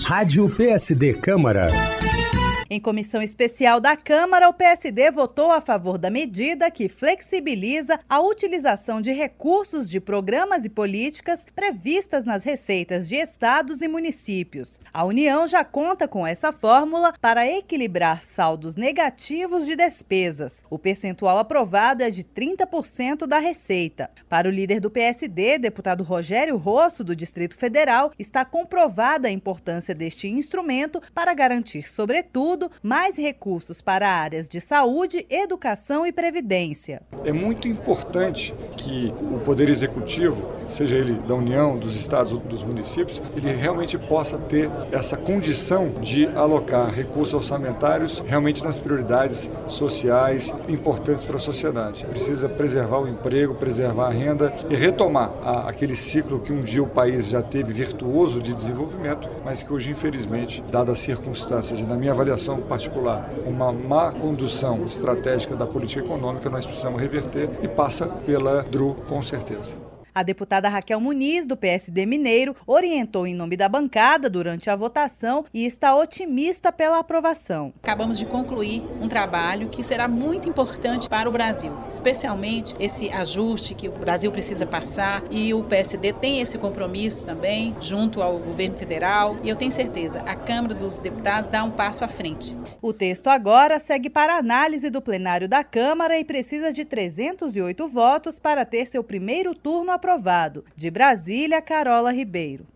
Rádio PSD Câmara. Em comissão especial da Câmara, o PSD votou a favor da medida que flexibiliza a utilização de recursos de programas e políticas previstas nas receitas de estados e municípios. A União já conta com essa fórmula para equilibrar saldos negativos de despesas. O percentual aprovado é de 30% da receita. Para o líder do PSD, deputado Rogério Rosso, do Distrito Federal, está comprovada a importância deste instrumento para garantir, sobretudo, mais recursos para áreas de saúde, educação e previdência. É muito importante que o Poder Executivo, seja ele da União, dos estados ou dos municípios, ele realmente possa ter essa condição de alocar recursos orçamentários realmente nas prioridades sociais importantes para a sociedade. Precisa preservar o emprego, preservar a renda e retomar aquele ciclo que um dia o país já teve virtuoso de desenvolvimento, mas que hoje, infelizmente, dadas as circunstâncias e na minha avaliação particular, uma má condução estratégica da política econômica, nós precisamos reverter e passa pela DRU, com certeza. A deputada Raquel Muniz, do PSD Mineiro, orientou em nome da bancada durante a votação e está otimista pela aprovação. Acabamos de concluir um trabalho que será muito importante para o Brasil, especialmente esse ajuste que o Brasil precisa passar, e o PSD tem esse compromisso também junto ao governo federal, e eu tenho certeza, a Câmara dos Deputados dá um passo à frente. O texto agora segue para análise do plenário da Câmara e precisa de 308 votos para ter seu primeiro turno aprovado. De Brasília, Carola Ribeiro.